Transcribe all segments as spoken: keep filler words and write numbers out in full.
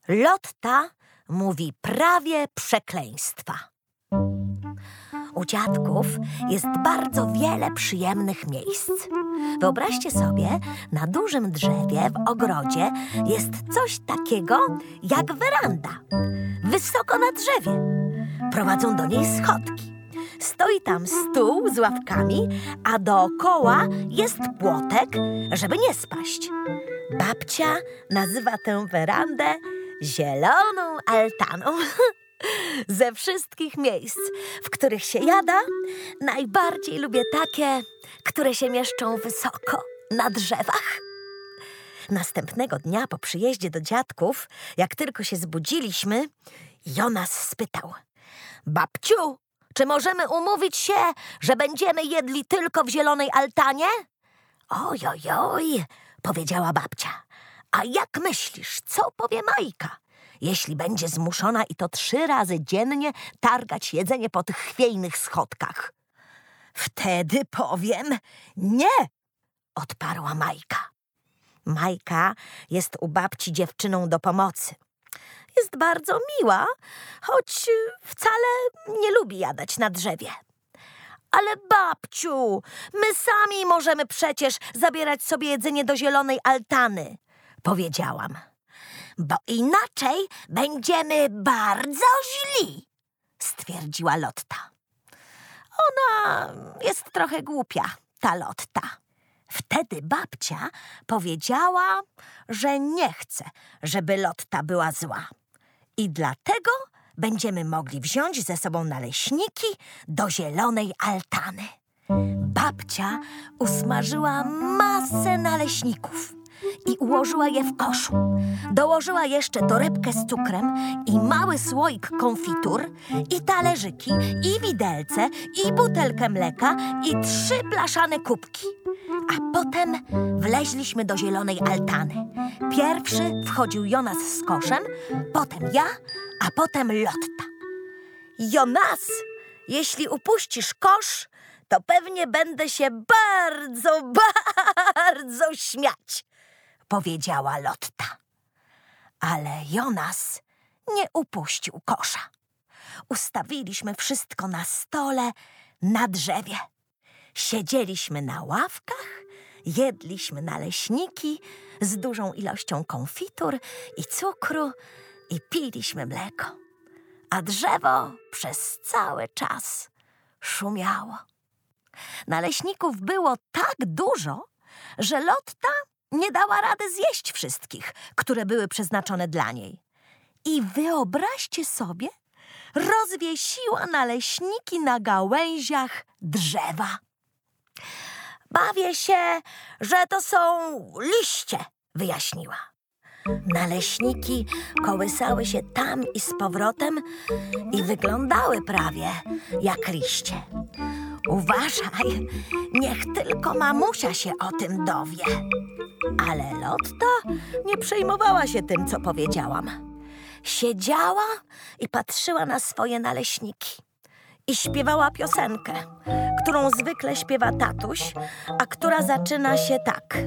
Lotta mówi prawie przekleństwa. U dziadków jest bardzo wiele przyjemnych miejsc. Wyobraźcie sobie, na dużym drzewie w ogrodzie jest coś takiego jak weranda. Wysoko na drzewie. Prowadzą do niej schodki. Stoi tam stół z ławkami, a dookoła jest płotek, żeby nie spaść. Babcia nazywa tę werandę zieloną altaną. Ze wszystkich miejsc, w których się jada, najbardziej lubię takie, które się mieszczą wysoko, na drzewach. Następnego dnia po przyjeździe do dziadków, jak tylko się zbudziliśmy, Jonas spytał: babciu, czy możemy umówić się, że będziemy jedli tylko w zielonej altanie? Oj, oj, oj, powiedziała babcia. A jak myślisz, co powie Majka, jeśli będzie zmuszona i to trzy razy dziennie targać jedzenie po tych chwiejnych schodkach? Wtedy powiem nie, odparła Majka. Majka jest u babci dziewczyną do pomocy. Jest bardzo miła, choć wcale nie lubi jadać na drzewie. Ale babciu, my sami możemy przecież zabierać sobie jedzenie do zielonej altany, powiedziałam. Bo inaczej będziemy bardzo źli, stwierdziła Lotta. Ona jest trochę głupia, ta Lotta. Wtedy babcia powiedziała, że nie chce, żeby Lotta była zła. I dlatego będziemy mogli wziąć ze sobą naleśniki do zielonej altany. Babcia usmażyła masę naleśników i ułożyła je w koszu. Dołożyła jeszcze torebkę z cukrem i mały słoik konfitur i talerzyki, i widelce, i butelkę mleka, i trzy blaszane kubki. A potem wleźliśmy do zielonej altany. Pierwszy wchodził Jonas z koszem, potem ja, a potem Lotta. Jonas, jeśli upuścisz kosz, to pewnie będę się bardzo, bardzo śmiać, powiedziała Lotta. Ale Jonas nie upuścił kosza. Ustawiliśmy wszystko na stole, na drzewie. Siedzieliśmy na ławkach, jedliśmy naleśniki z dużą ilością konfitur i cukru i piliśmy mleko. A drzewo przez cały czas szumiało. Naleśników było tak dużo, że Lotta nie dała rady zjeść wszystkich, które były przeznaczone dla niej. I wyobraźcie sobie, rozwiesiła naleśniki na gałęziach drzewa. Bawię się, że to są liście, wyjaśniła. Naleśniki kołysały się tam i z powrotem i wyglądały prawie jak liście. Uważaj, niech tylko mamusia się o tym dowie. Ale Lotta nie przejmowała się tym, co powiedziałam. Siedziała i patrzyła na swoje naleśniki. I śpiewała piosenkę, którą zwykle śpiewa tatuś, a która zaczyna się tak.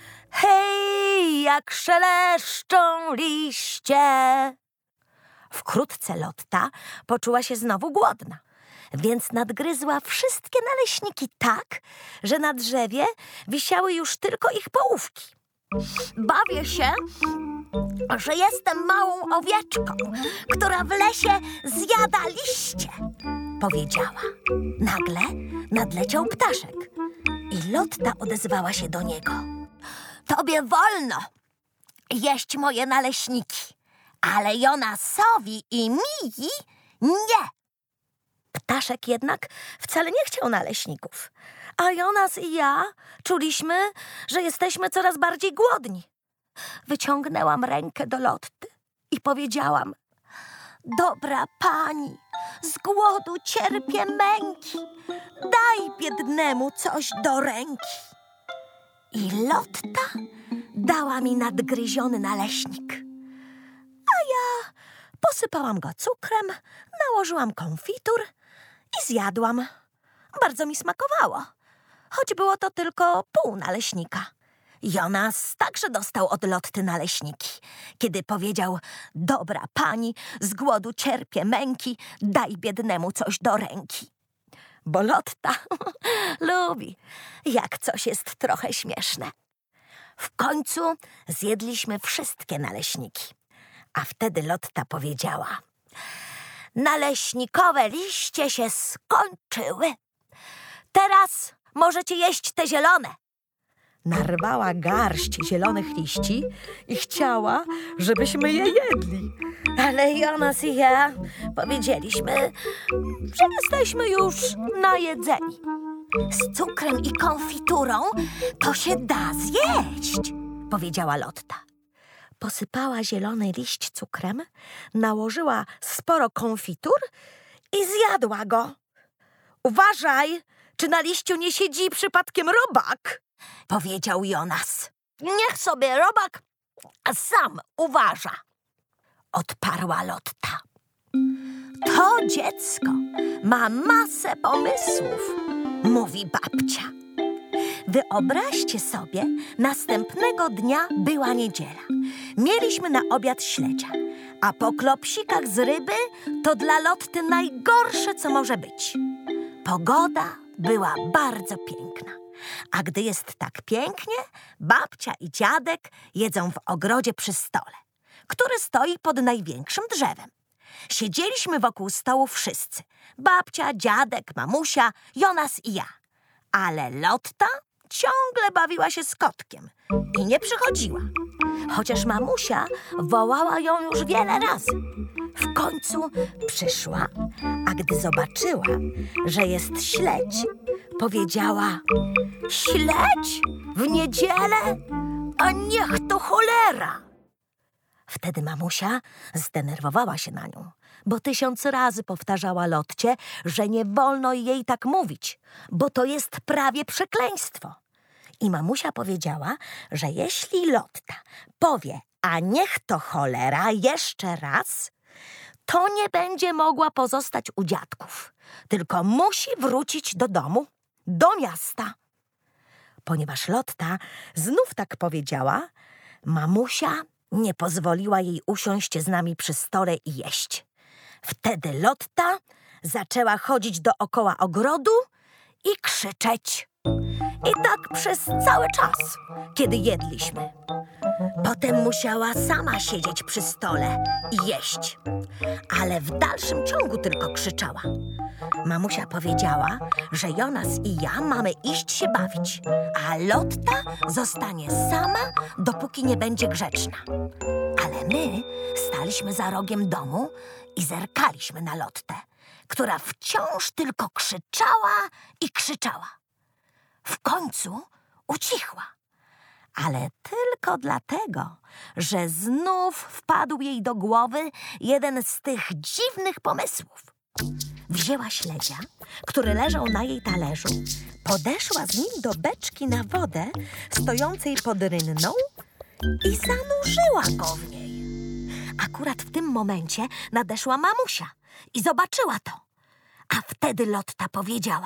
Hej, jak szeleszczą liście. Wkrótce Lotta poczuła się znowu głodna, więc nadgryzła wszystkie naleśniki tak, że na drzewie wisiały już tylko ich połówki. Bawię się, że jestem małą owieczką, która w lesie zjada liście, powiedziała. Nagle nadleciał ptaszek i Lotta odezwała się do niego. Tobie wolno jeść moje naleśniki, ale Jonasowi i Miji nie. Ptaszek jednak wcale nie chciał naleśników, a Jonas i ja czuliśmy, że jesteśmy coraz bardziej głodni. Wyciągnęłam rękę do Lotty i powiedziałam: dobra pani, z głodu cierpię męki, daj biednemu coś do ręki. I Lotta dała mi nadgryziony naleśnik, a ja posypałam go cukrem, nałożyłam konfitur i zjadłam. Bardzo mi smakowało, choć było to tylko pół naleśnika. Jonas także dostał od Lotty naleśniki, kiedy powiedział: dobra pani, z głodu cierpię męki, daj biednemu coś do ręki. Bo Lotta lubi, jak coś jest trochę śmieszne. W końcu zjedliśmy wszystkie naleśniki, a wtedy Lotta powiedziała: naleśnikowe liście się skończyły. Teraz możecie jeść te zielone. Narwała garść zielonych liści i chciała, żebyśmy je jedli. Ale Jonas i ja powiedzieliśmy, że jesteśmy już najedzeni. Z cukrem i konfiturą to się da zjeść, powiedziała Lotta. Posypała zielony liść cukrem, nałożyła sporo konfitur i zjadła go. Uważaj, czy na liściu nie siedzi przypadkiem robak, powiedział Jonas. Niech sobie robak sam uważa, odparła Lotta. To dziecko ma masę pomysłów, mówi babcia. Wyobraźcie sobie, następnego dnia była niedziela. Mieliśmy na obiad śledzia, a po klopsikach z ryby to dla Lotty najgorsze, co może być. Pogoda była bardzo piękna, a gdy jest tak pięknie, babcia i dziadek jedzą w ogrodzie przy stole, który stoi pod największym drzewem. Siedzieliśmy wokół stołu wszyscy. Babcia, dziadek, mamusia, Jonas i ja. Ale Lotta ciągle bawiła się z kotkiem i nie przychodziła. Chociaż mamusia wołała ją już wiele razy. W końcu przyszła, a gdy zobaczyła, że jest śledź, powiedziała: śledź? W niedzielę? A niech to cholera! Wtedy mamusia zdenerwowała się na nią, bo tysiąc razy powtarzała Lotcie, że nie wolno jej tak mówić, bo to jest prawie przekleństwo. I mamusia powiedziała, że jeśli Lotta powie: a niech to cholera jeszcze raz, to nie będzie mogła pozostać u dziadków, tylko musi wrócić do domu, do miasta. Ponieważ Lotta znów tak powiedziała, mamusia nie pozwoliła jej usiąść z nami przy stole i jeść. Wtedy Lotta zaczęła chodzić dookoła ogrodu i krzyczeć. I tak przez cały czas, kiedy jedliśmy. Potem musiała sama siedzieć przy stole i jeść, ale w dalszym ciągu tylko krzyczała. Mamusia powiedziała, że Jonas i ja mamy iść się bawić, a Lotta zostanie sama, dopóki nie będzie grzeczna. Ale my staliśmy za rogiem domu i zerkaliśmy na Lottę, która wciąż tylko krzyczała i krzyczała. W końcu ucichła, ale tylko dlatego, że znów wpadł jej do głowy jeden z tych dziwnych pomysłów. Wzięła śledzia, który leżał na jej talerzu, podeszła z nim do beczki na wodę stojącej pod rynną i zanurzyła go w niej. Akurat w tym momencie nadeszła mamusia i zobaczyła to, a wtedy Lotta powiedziała: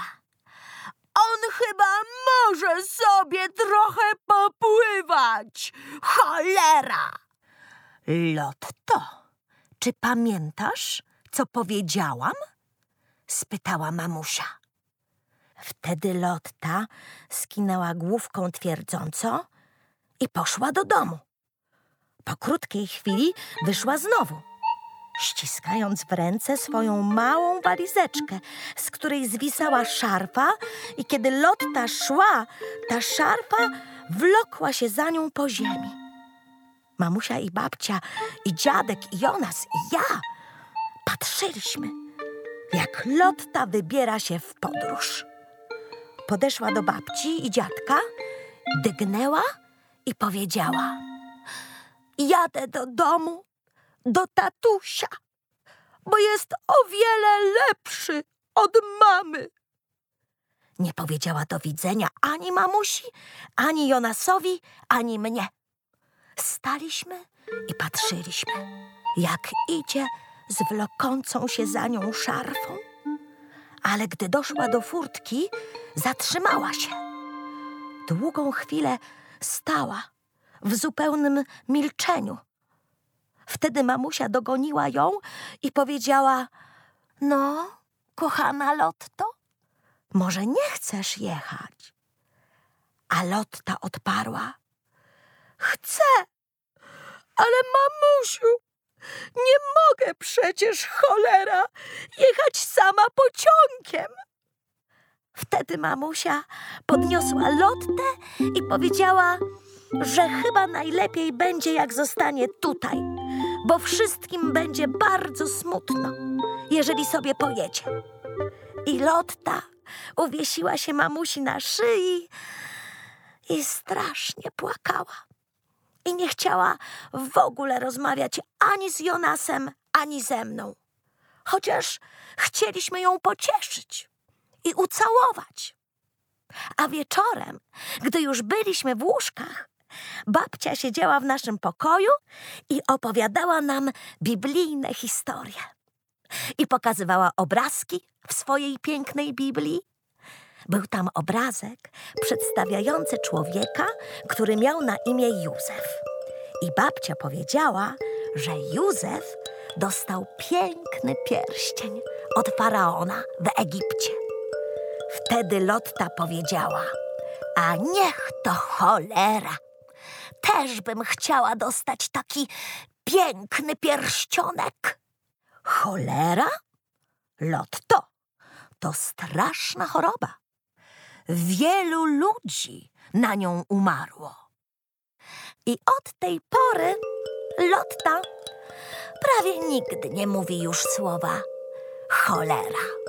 on chyba może sobie trochę popływać. Cholera! Lotto, czy pamiętasz, co powiedziałam? Spytała mamusia. Wtedy Lotta skinęła główką twierdząco i poszła do domu. Po krótkiej chwili wyszła znowu, ściskając w ręce swoją małą walizeczkę, z której zwisała szarfa, i kiedy Lotta szła, ta szarfa wlokła się za nią po ziemi. Mamusia i babcia, i dziadek, i Jonas, i ja patrzyliśmy, jak Lotta wybiera się w podróż. Podeszła do babci i dziadka, dygnęła i powiedziała: jadę do domu, do tatusia, bo jest o wiele lepszy od mamy. Nie powiedziała do widzenia ani mamusi, ani Jonasowi, ani mnie. Staliśmy i patrzyliśmy, jak idzie z wlokącą się za nią szarfą. Ale gdy doszła do furtki, zatrzymała się. Długą chwilę stała w zupełnym milczeniu. Wtedy mamusia dogoniła ją i powiedziała: no, kochana Lotto, może nie chcesz jechać? A Lotta odparła: chcę, ale mamusiu, nie mogę przecież, cholera, jechać sama pociągiem. Wtedy mamusia podniosła Lottę i powiedziała, że chyba najlepiej będzie, jak zostanie tutaj, bo wszystkim będzie bardzo smutno, jeżeli sobie pojedzie. I Lotta uwiesiła się mamusi na szyi i strasznie płakała. I nie chciała w ogóle rozmawiać ani z Jonasem, ani ze mną. Chociaż chcieliśmy ją pocieszyć i ucałować. A wieczorem, gdy już byliśmy w łóżkach, babcia siedziała w naszym pokoju i opowiadała nam biblijne historie. I pokazywała obrazki w swojej pięknej Biblii. Był tam obrazek przedstawiający człowieka, który miał na imię Józef. I babcia powiedziała, że Józef dostał piękny pierścień od faraona w Egipcie. Wtedy Lotta powiedziała: a niech to cholera! Też bym chciała dostać taki piękny pierścionek. Cholera? Lotto, to straszna choroba. Wielu ludzi na nią umarło. I od tej pory Lotta prawie nigdy nie mówi już słowa cholera.